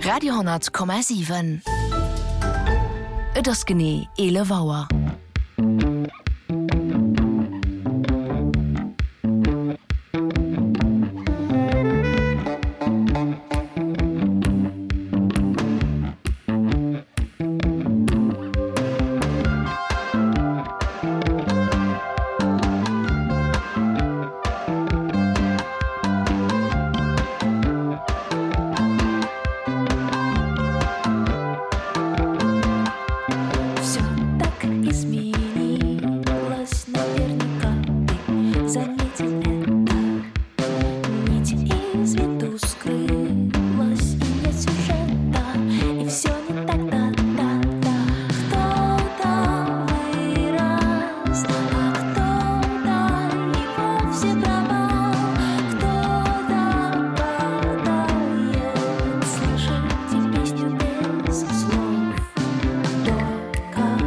Radio,7 Et ass genee 11 Auer.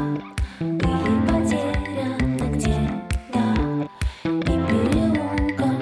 Были потеряны где-то и переулках.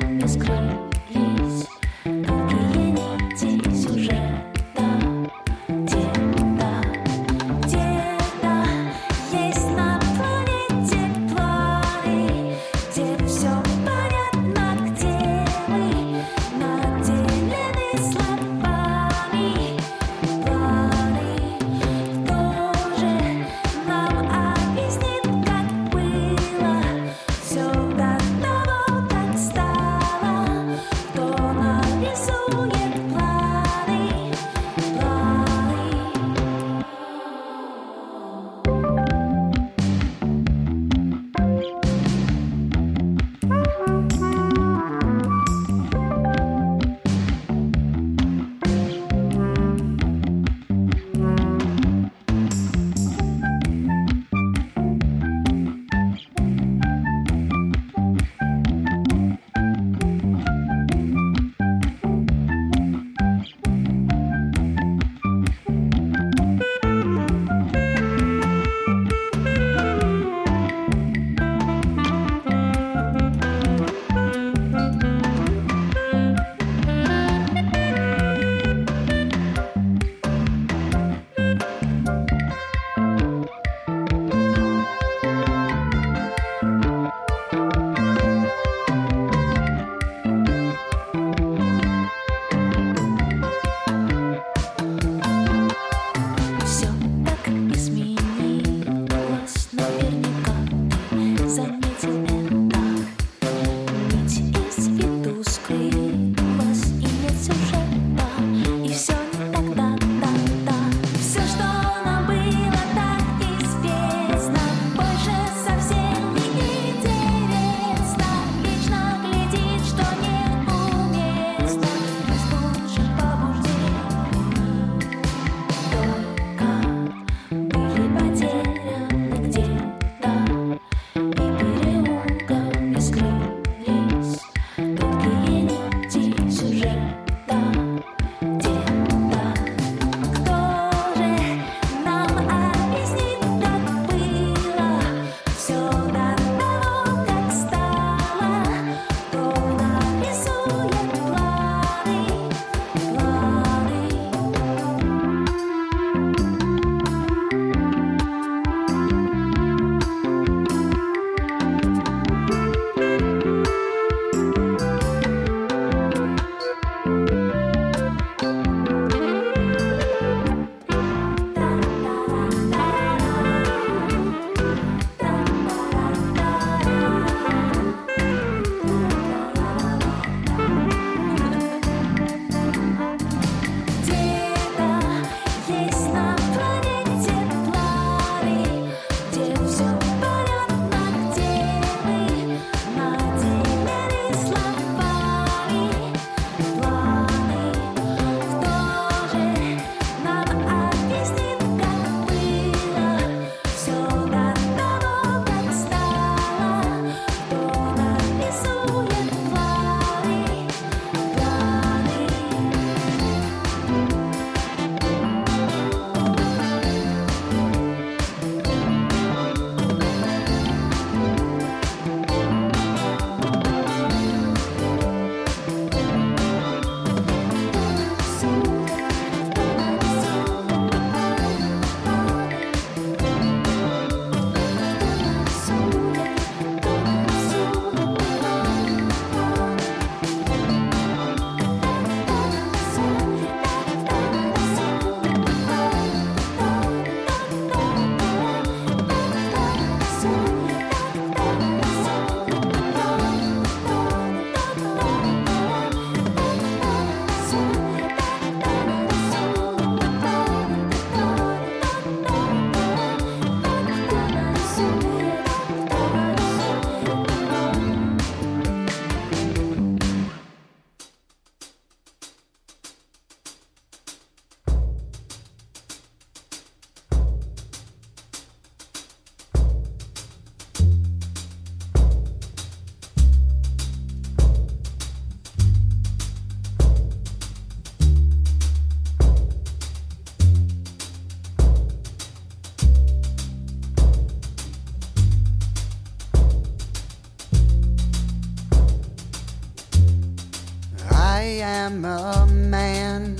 am a man.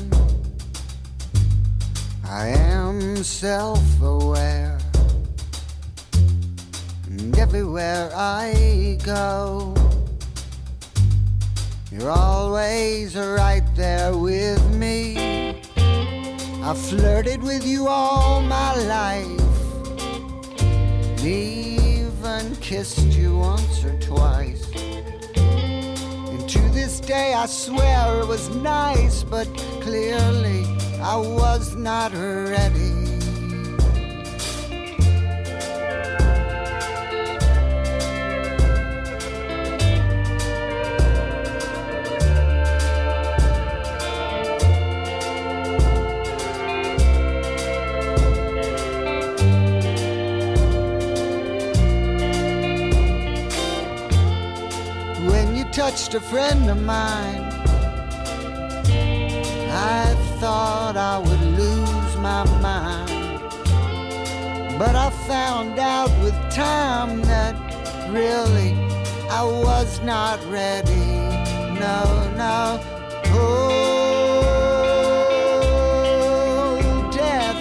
I am self-aware, and everywhere I go, you're always right there with me. I flirted with you all my life, and even kissed you once or twice. And to this day I swear it was nice, but clearly I was not ready. When you touched a friend of mine, I thought I would lose my mind, but I found out with time that really I was not ready. No, no. Oh, death.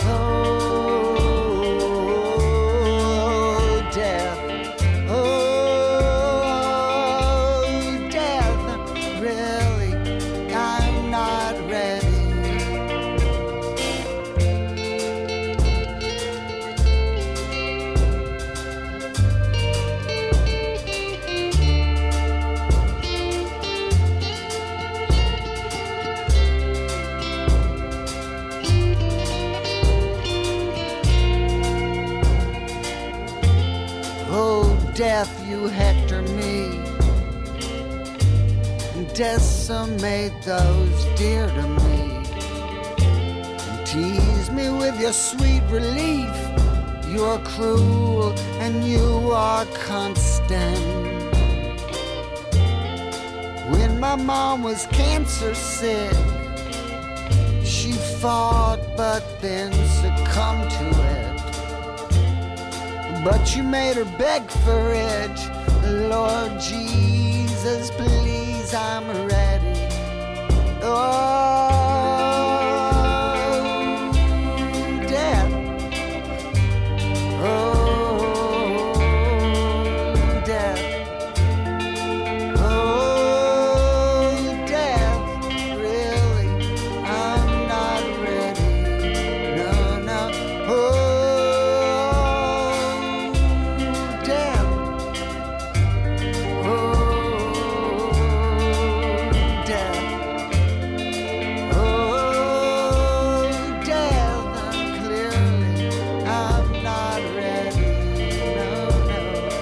Oh, death. Oh, death. Really, I'm not ready. Oh, death, you hector me, and decimate those dear to me, and tease me with your sweet relief. You're cruel and you are constant. When my mom was cancer sick, she fought but then succumbed to it. But you made her beg for it. Lord Jesus, please, I'm ready. Oh, death. Oh, death. Oh, death. Really, I'm not ready. No, no. Oh, death. Oh, death. Oh, death. Clearly, I'm not ready. No, no.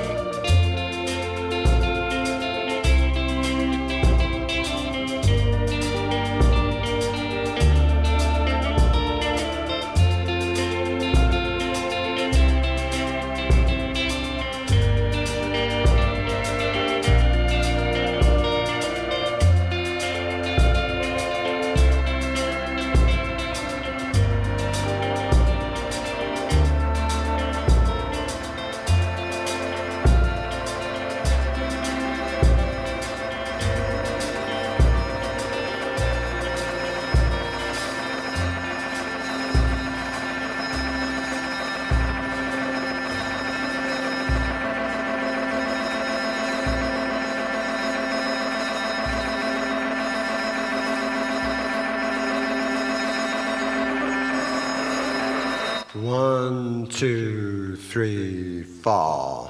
One, two, three, four.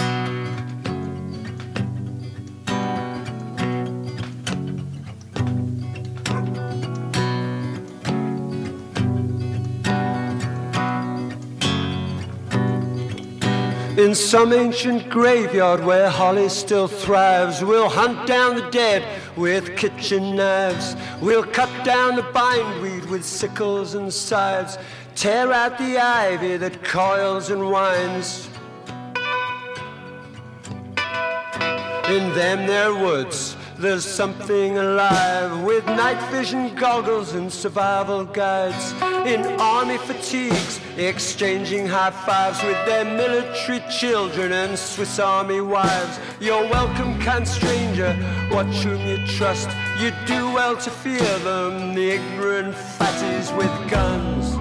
In some ancient graveyard where holly still thrives, we'll hunt down the dead with kitchen knives. We'll cut down the bindweed with sickles and scythes, tear out the ivy that coils and winds. In them there woods there's something alive. With night vision goggles and survival guides, in army fatigues, exchanging high fives with their military children and Swiss army wives. You're welcome, kind stranger, watch whom you trust. You do well to fear them, the ignorant fatties with guns.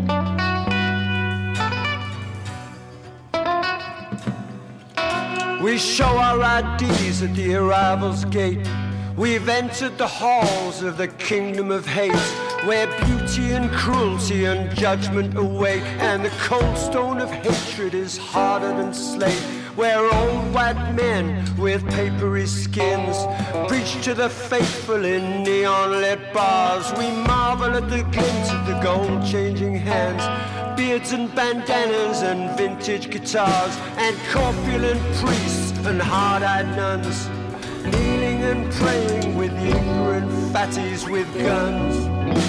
We show our IDs at the arrival's gate. We've entered the halls of the kingdom of hate, where beauty and cruelty and judgment await, and the cold stone of hatred is harder than slate, where old white men with papery skins preach to the faithful in neon-lit bars. We marvel at the glint of the gold-changing hands, beards and bandanas and vintage guitars, and corpulent priests and hard-eyed nuns, kneeling and praying with the ignorant fatties with guns.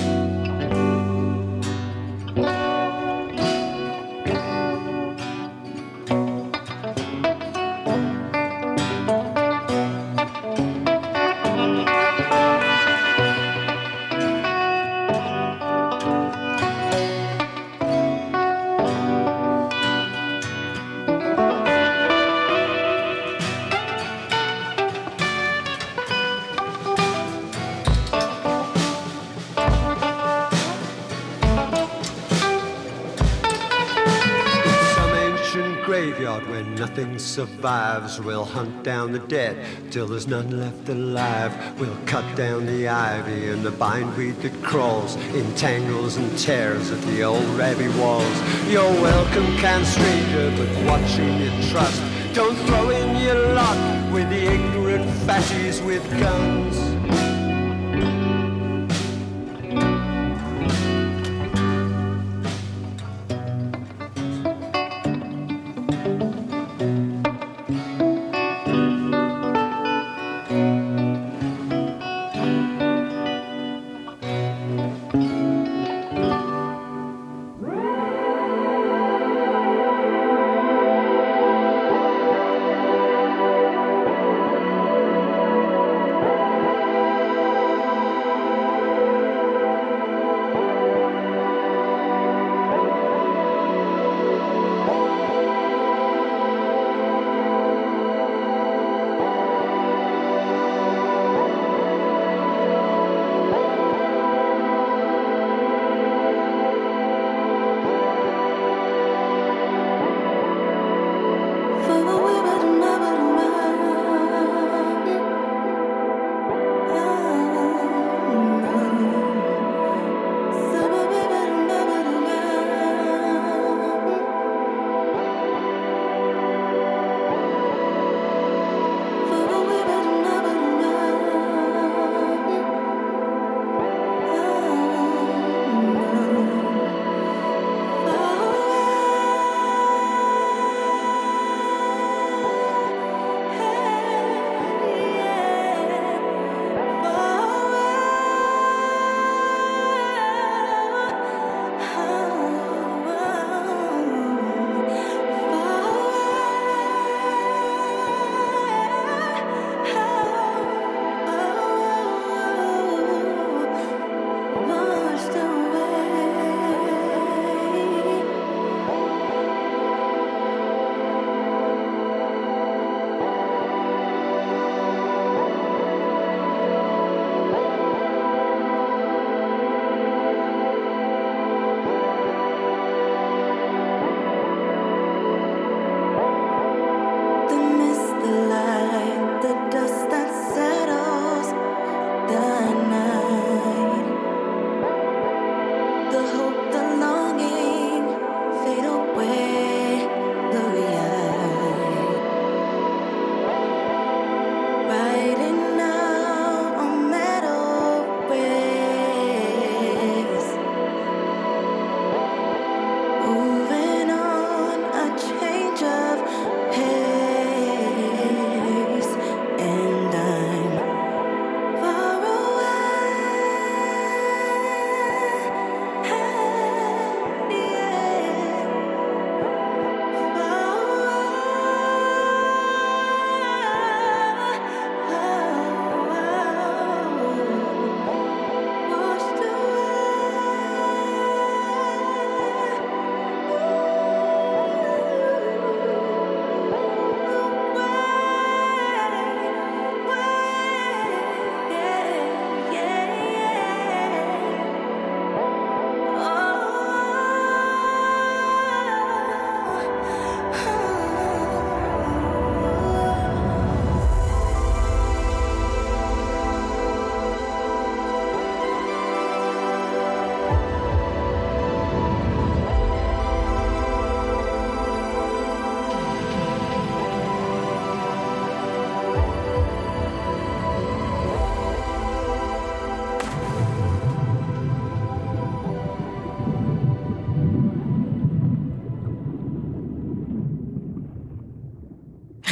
Where nothing survives, we'll hunt down the dead till there's none left alive. We'll cut down the ivy and the bindweed that crawls in tangles and tears at the old abbey walls. You're welcome, kind stranger, but watch whom you trust. Don't throw in your lot with the ignorant fatties with guns.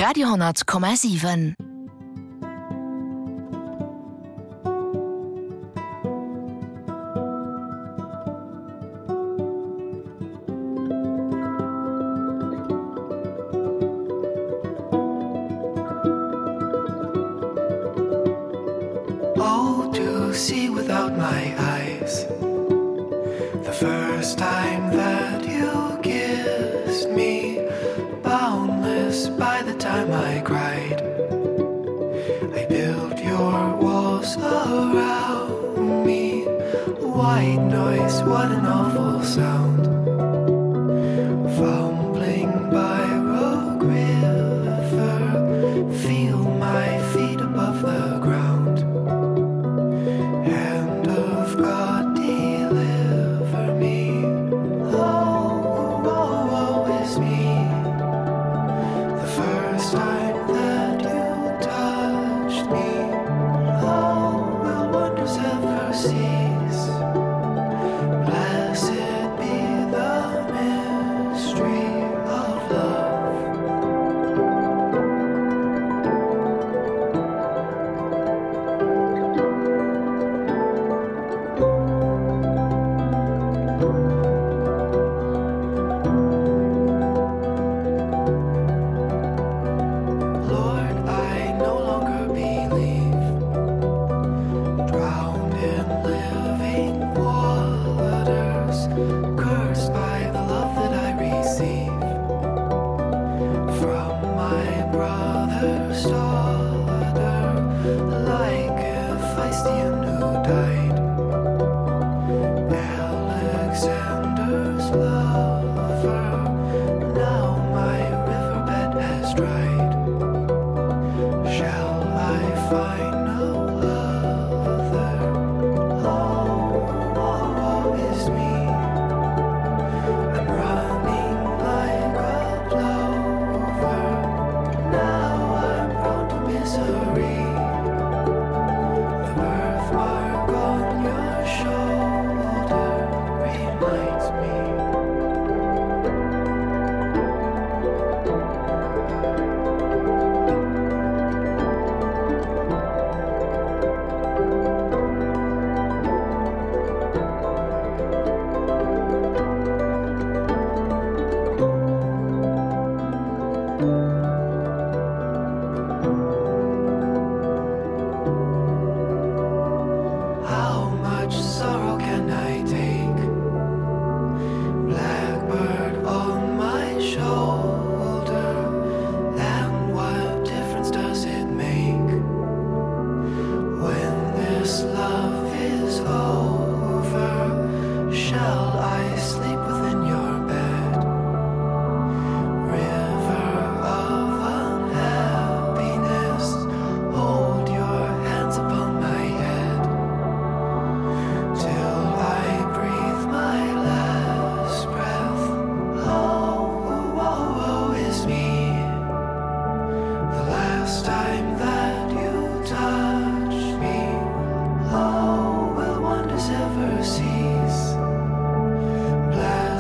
Radio,7. Oh, to see without my eyes, the first time that you kissed me, boundless by the time I cried. I built your walls around me, white noise, what an awful sound. Fumbling by Rogue River, feel my feet above the ground. Hand of God, deliver me. Oh, woe, woe is me. The first time that you touched me, oh, will wonders ever cease? Blessed be the mystery of love. Lord, I no longer believe, drowned in living waters, cursed by the love that I receive from my brother's daughter, like Hephaestion who died, Alexander's lover. Now my riverbed has dried. Shall I find no other? Oh, woe is me. I'm running like a plover. Now I'm prone to misery. The birthmark on your shoulder reminds me. How much sorrow can I take? Blackbird on my shoulder, and what difference does it make when this love is over? Shall I sleep within your bed? River of unhappiness, hold your hands upon my head till I breathe my last breath. Oh, woe, woe is me. The last time that you touched me, oh, will wonders ever cease? Blessed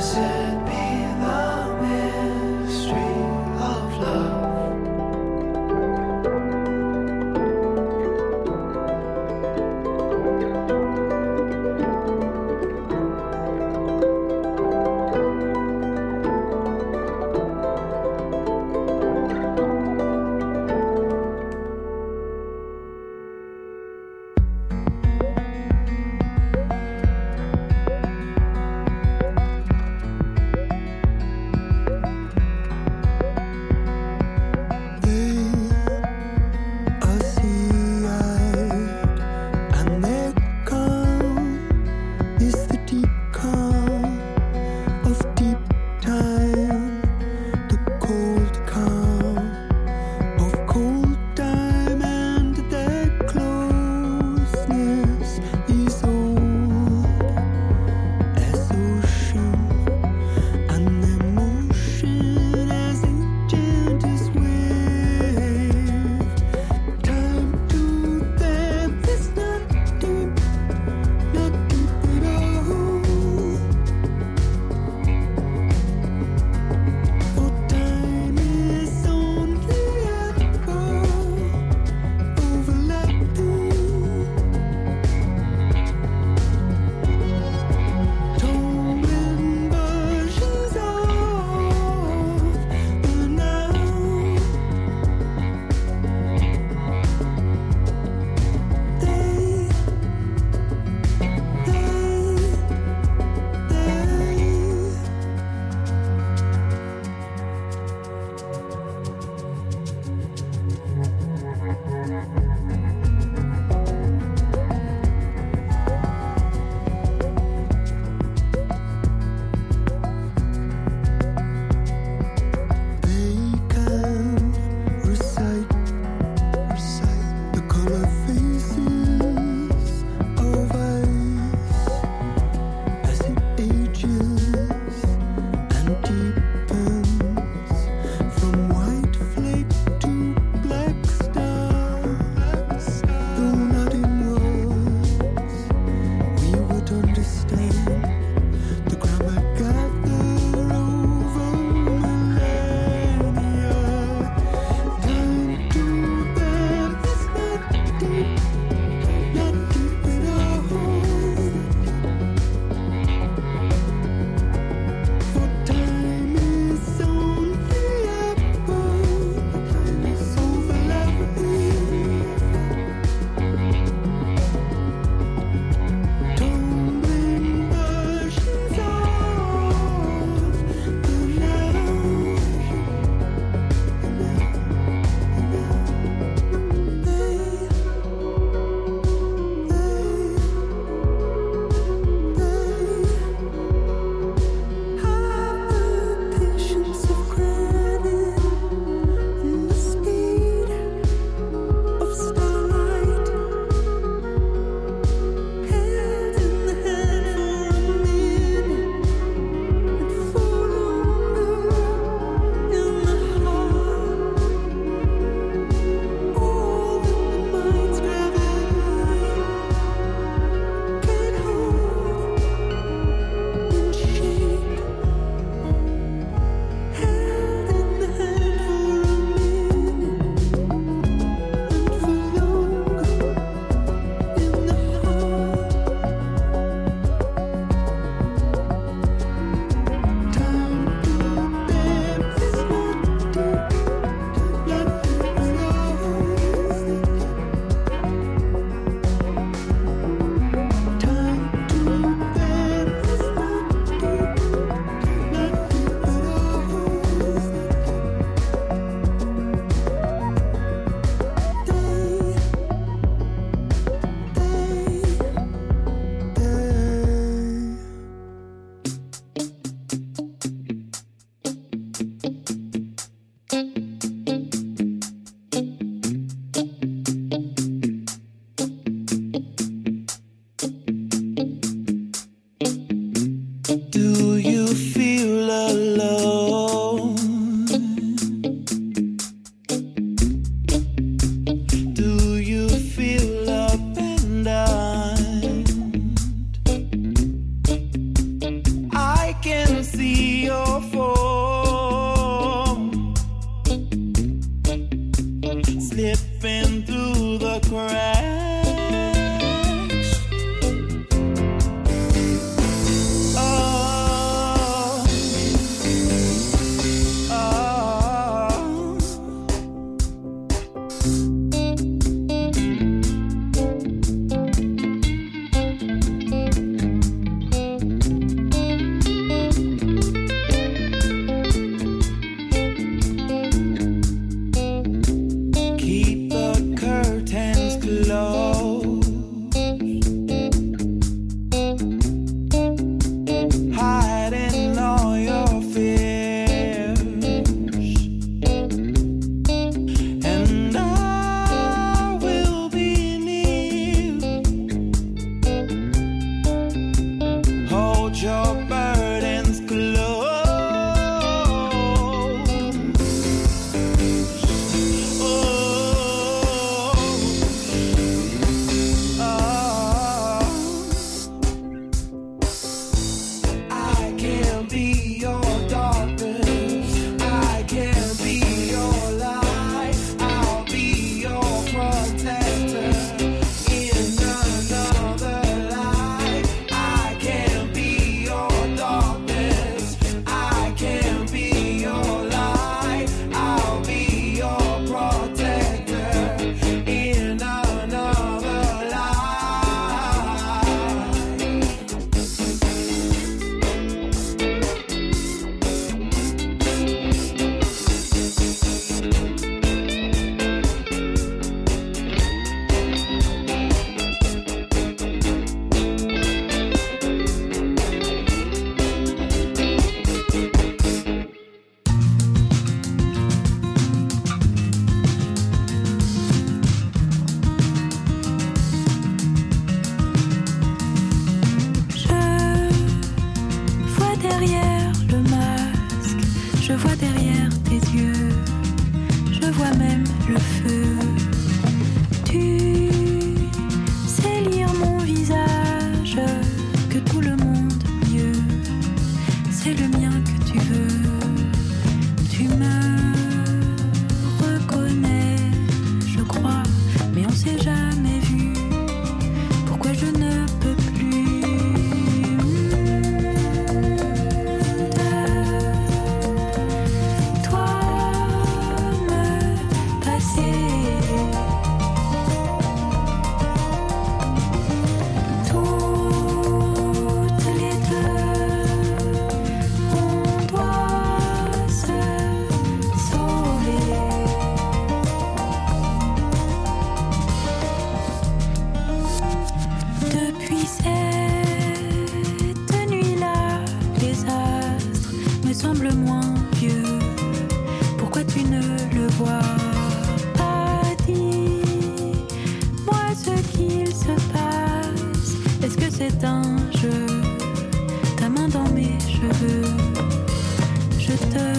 ce qu'il se passe. Est-ce que c'est un jeu? Ta main dans mes cheveux. Je te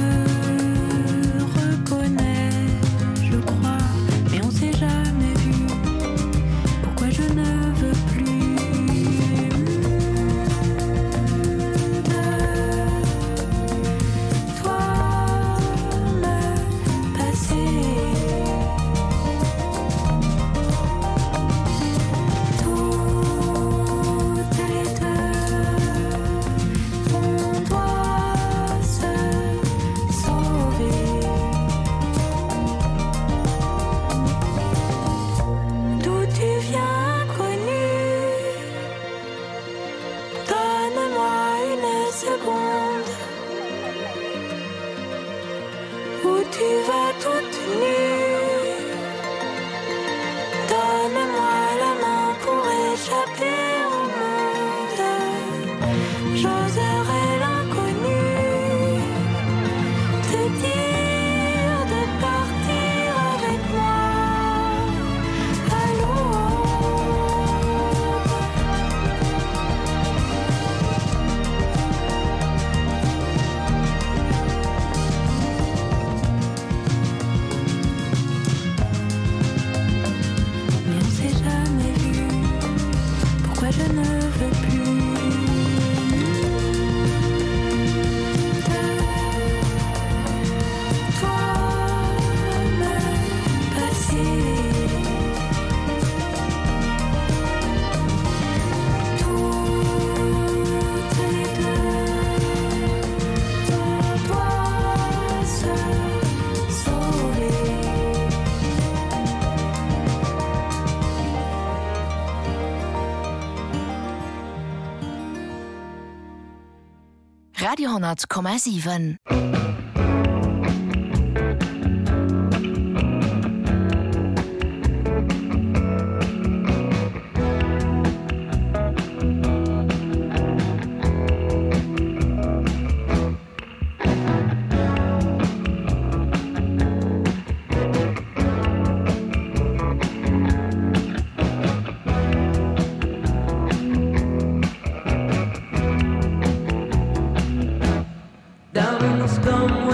reconnais, je crois, mais on s'est jamais vu. Pourquoi je ne veux plus Radio 100,7. Down in the scum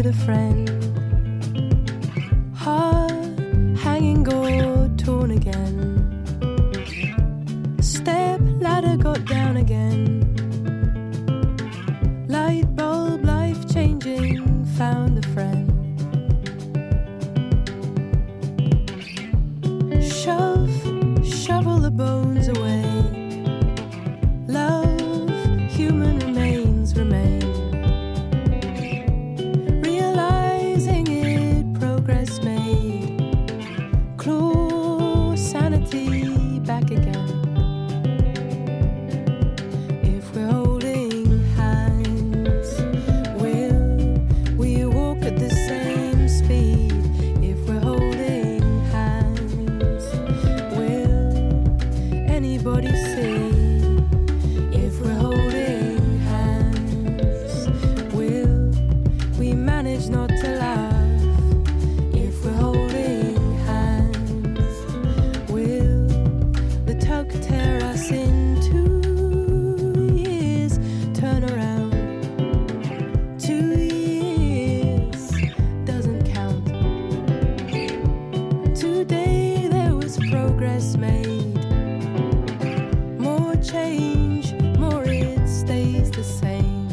needed a friend. Heart hanging or torn again. Step ladder got down again. Light bulb, life changing, found a friend. Shovel the bones away. Love, human remains remain. Realizing it, progress made. Claw sanity back again. If we're holding hands, will we walk at the same speed? If we're holding hands, will anybody see? If we're holding hands, will we manage not to laugh? If we're holding hands, will the tug tear us in 2 years? Turn around. 2 years doesn't count. Today there was progress made. More change, more it stays the same.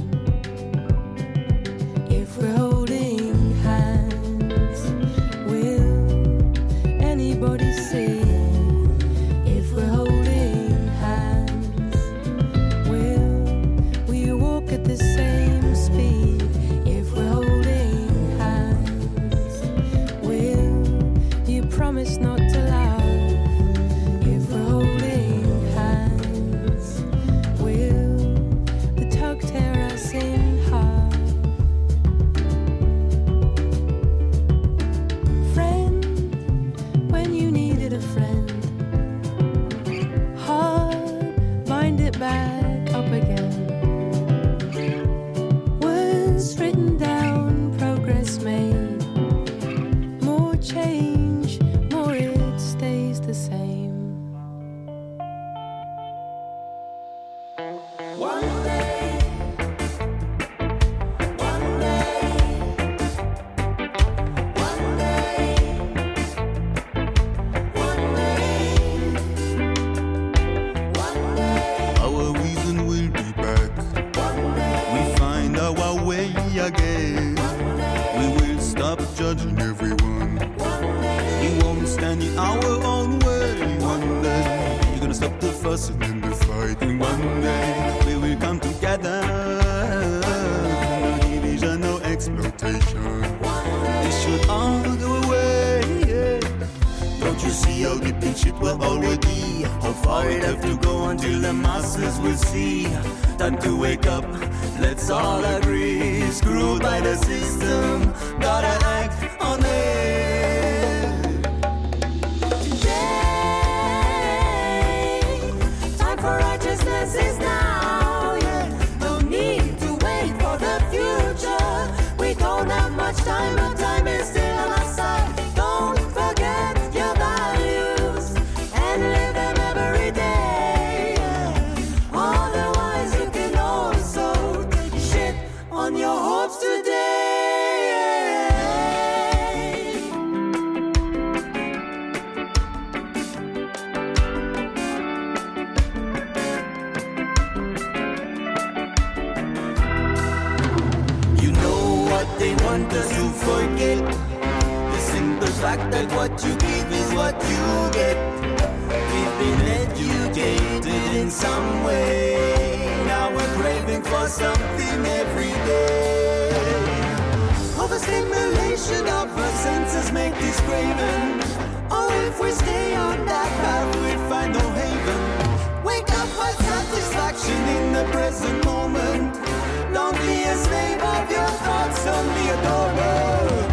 If we're holding hands, will anybody see? If we're holding hands, will we walk at the same speed? If we're holding hands, will you promise not to laugh? If we're holding hands, will the tug tear us in half? Friend, when you needed a friend. Heart, bind it back up again. Words written down, progress made. More change, more it stays the same. One day, one day, one day, one day, one day, Our reason will be back. one day, We find our way again. We will stop judging everyone. We won't stand in our own way. One day, you're gonna stop the fussing and the fighting. One day, we will come together. No division, no exploitation. This should all go away. Yeah. Don't you see how deep in shit we're already? How far it have to go until the masses will see? Time to wake up, let's all agree. Screwed by the system, gotta act on it. Today, time for righteousness is now. Yeah, no need to wait for the future. We don't have much time, but time is still on our side. Don't forget your values and live them every day. Yeah. Otherwise, you can also take shit on your hopes today. You know what they want us to forget. The simple fact that what you give is what you get. We've been educated in some way. Now we're craving for something every day. Overstimulation of our senses make this craving. Oh, if we stay on that path, we'll find no haven. Wake up with satisfaction in the present moment. Don't be a slave of your thoughts, don't be a doormat.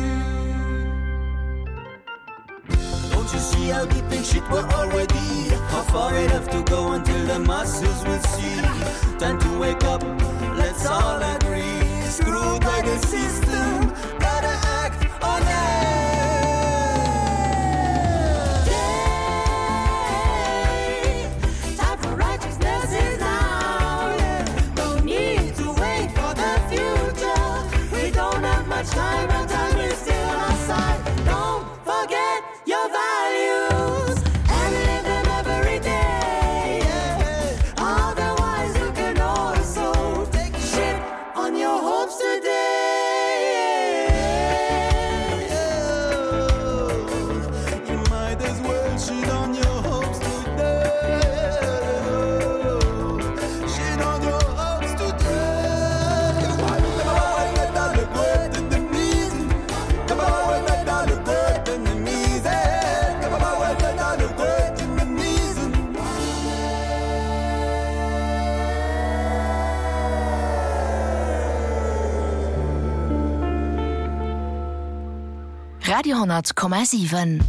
Don't you see how deep in shit we're already? Not far enough to go until the masses will see. Time to wake up, let's all agree. Screwed by the system, gotta act on it. Time for righteousness is now, yeah. No need to wait for the future. We don't have much time and time is still on our side. Don't forget your values and live them every day, yeah. Otherwise you can also take shit on your hopes today. You might as well shit on your hopes today. Shit on your hopes today. Dans le boîte de mise. Dans le boîte de mise. Dans le boîte de mise. Radio 10,7.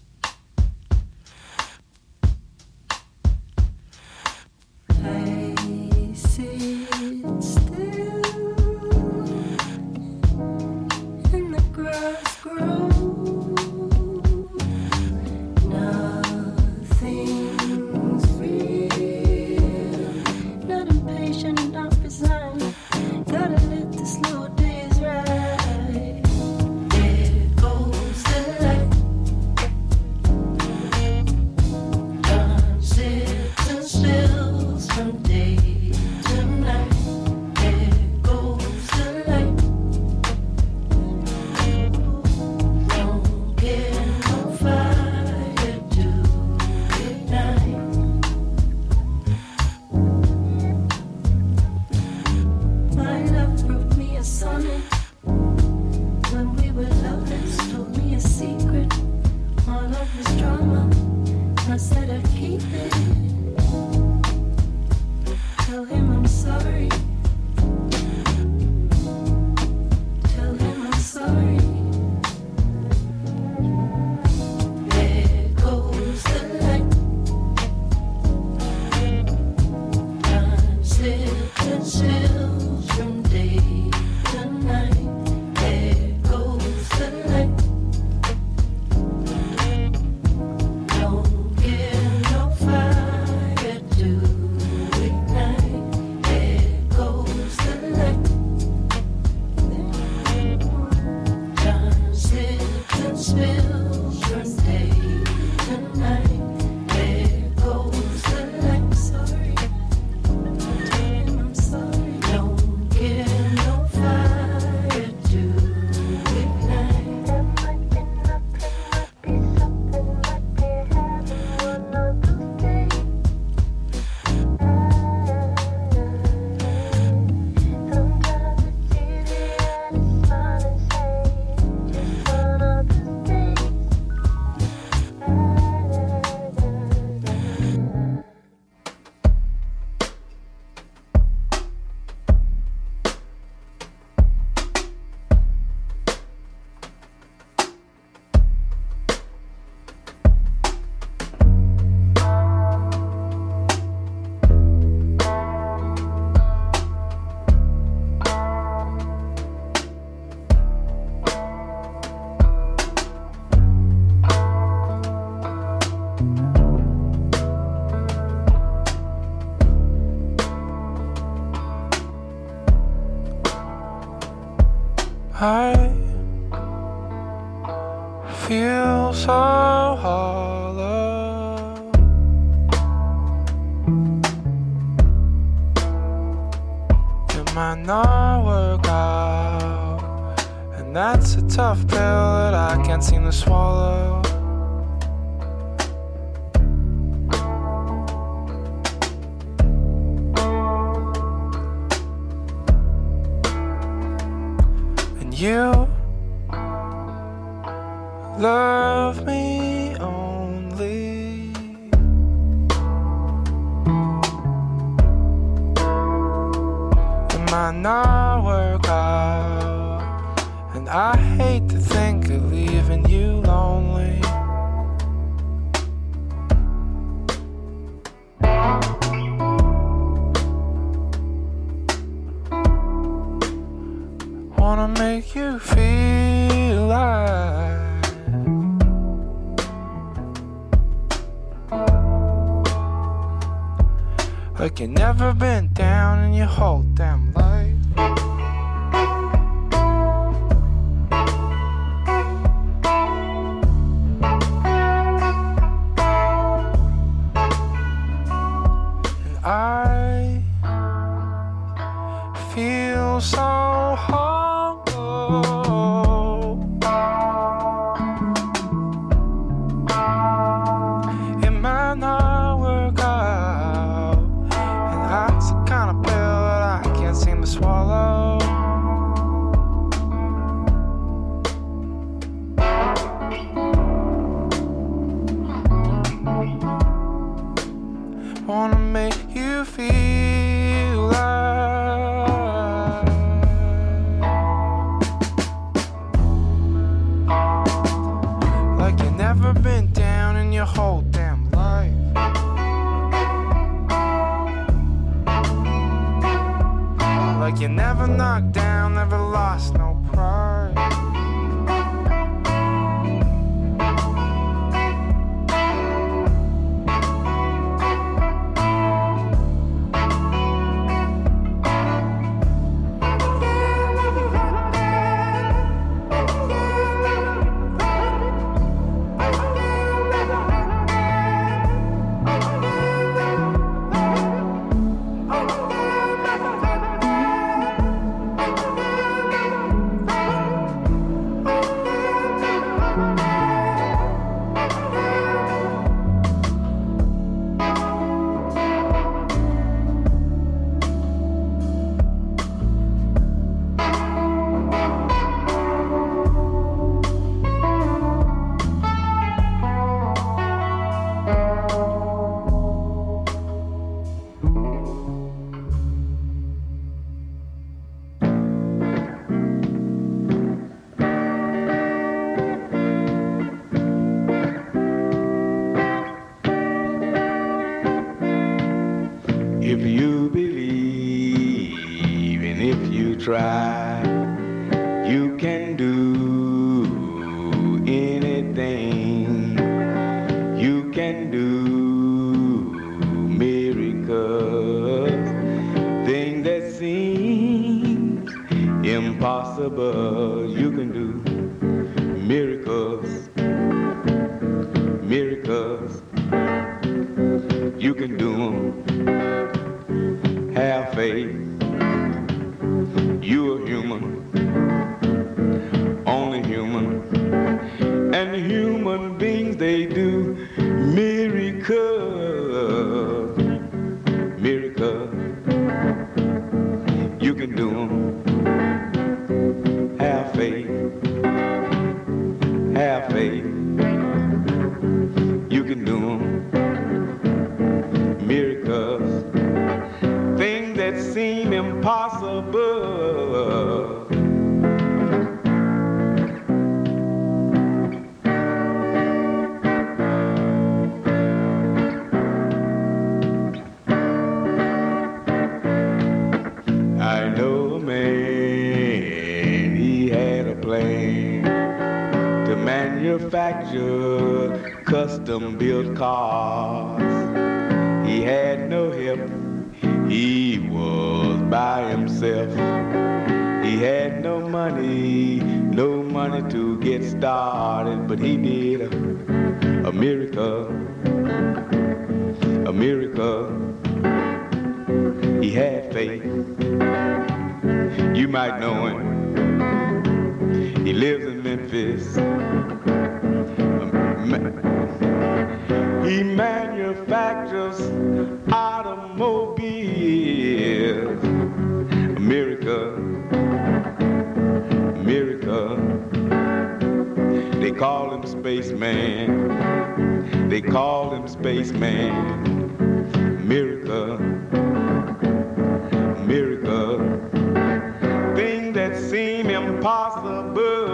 I feel so hollow. It might not work out, and that's a tough pill that I can't seem to swallow. You love me only. It might not work out, and I hate to think of leaving you lonely. Wanna make you feel like you never been down in your whole damn life. And I feel so hollow. It might not work out, and that's the kind of pill that I can't seem to swallow. Wanna make you feel like you never been down in your whole damn life. Like you never knocked down, never lost no pride. If you believe and if you try, you can do anything. You can do miracles, things that seem impossible. You can do miracles, miracles. You can do them. Have faith. You're human, only human, and human beings, they do miracles, miracles. You can do them. Have faith, have faith. You can do them. Miracles, things that seem impossible. I know a man, he had a plan to manufacture custom-built cars. He had no help, he was by himself. He had no money to get started, but he did a miracle, a miracle. He had faith. You might know him. He lives in Memphis. He manufactures automobiles. A miracle, a miracle. They call him Spaceman. They call him Spaceman. Miracle, miracle. Things that seem impossible.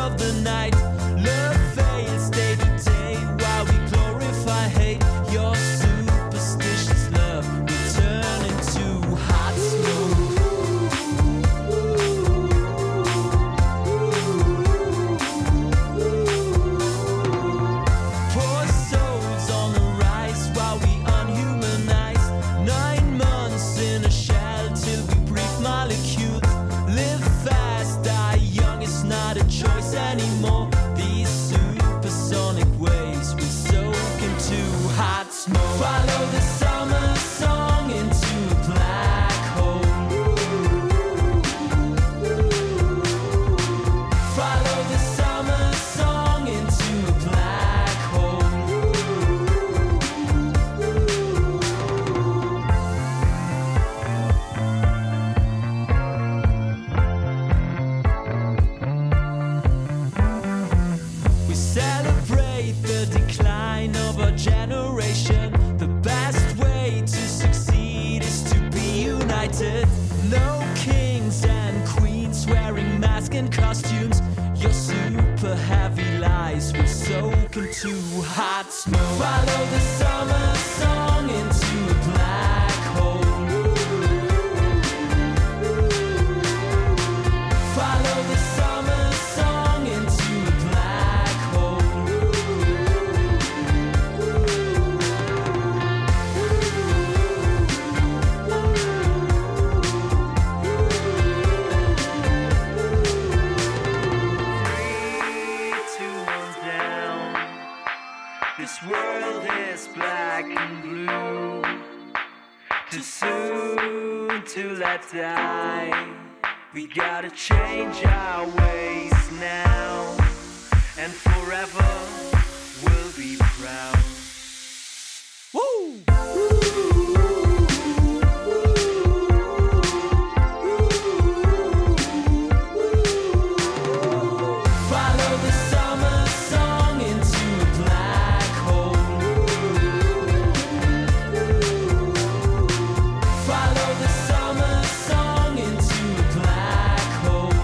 of the night. Love fails day to day while we glorify hate. Your superstitious love will turn into hot smoke. Poor souls on the rise while we unhumanize. 9 months in a shell till we breathe molecules. Live fast, die young, it's not a choice anymore. These supersonic waves will soak into hot smoke. Follow the summer song into a black hole. Follow the summer song into a black hole. We celebrate the decline of our generation. The best way to succeed is to be united. No kings and queens wearing masks and costumes. Your super heavy lies will soak into hot smoke. Follow the summer song into a black hole. Follow the summer song into a black hole. To one down. This world is black and blue. Too soon to let die. We gotta change our ways now, and forever we'll be proud. Woo! Follow the summer song into a black hole. Follow the summer song into a black hole.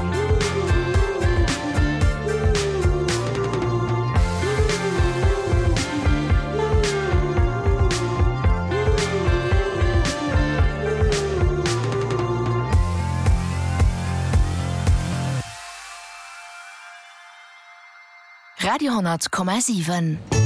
Radio 10,7.